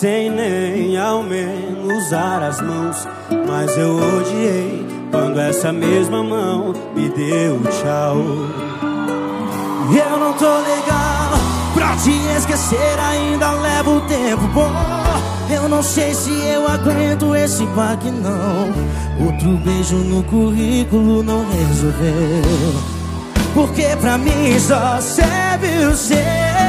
sem nem ao menos usar as mãos. Mas eu odiei quando essa mesma mão me deu tchau. E eu não tô legal pra te esquecer, ainda levo o tempo bom. Eu não sei se eu aguento esse baque não. Outro beijo no currículo não resolveu, porque pra mim só serve o seu.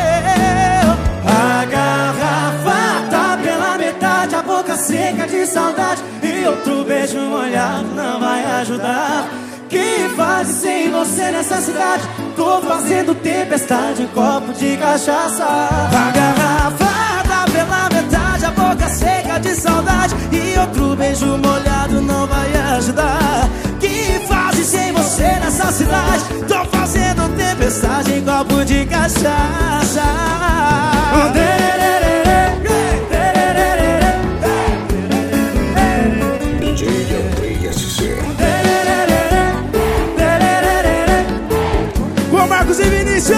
A garrafa tá pela metade, a boca seca de saudade, e outro beijo molhado não vai ajudar. Que fase sem você nessa cidade? Tô fazendo tempestade em copo de cachaça. A garrafa tá pela metade, a boca seca de saudade, e outro beijo molhado não vai ajudar. Que fase sem você nessa cidade? Tô fazendo tempestade em copo de cachaça. Marcos e Vinícius.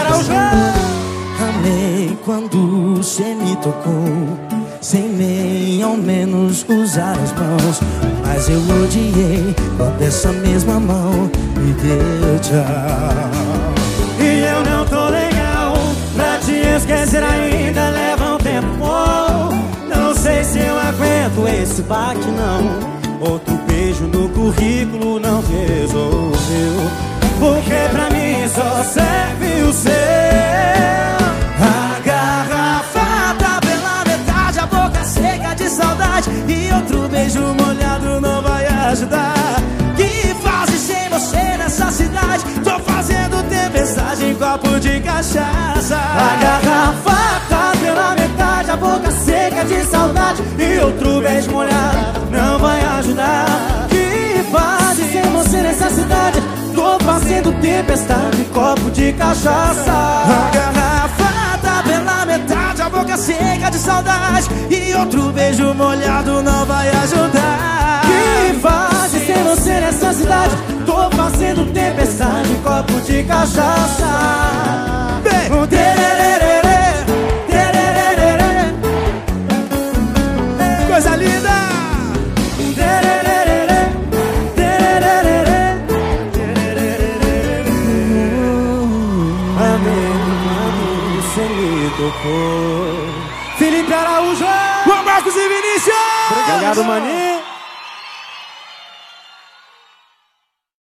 Amei quando cê me tocou, sem nem ao menos usar as mãos. Mas eu odiei quando essa mesma mão me deu tchau. E eu não tô legal pra te esquecer, ainda leva um tempo bom. Não sei se eu aguento esse baque não. Outro beijo no currículo não resolveu, porque pra mim só serve o seu. A garrafa tá pela metade, a boca seca de saudade, e outro beijo molhado não vai ajudar. Que fase sem você nessa cidade? Tô fazendo tempestade em copo de cachaça. A garrafa tá pela metade, a boca seca de saudade, e outro beijo molhado não vai ajudar. Que fase sem você nessa cidade? Tô fazendo tempestade em copo de cachaça. A garrafa tá pela metade, a boca seca de saudade, e outro beijo molhado não vai ajudar. Que fase sem você nessa cidade? Tô fazendo tempestade em copo de cachaça. Coisa linda. Tocou. Felipe Araújo, Juan Marcos e Vinícius. Obrigado, maninho.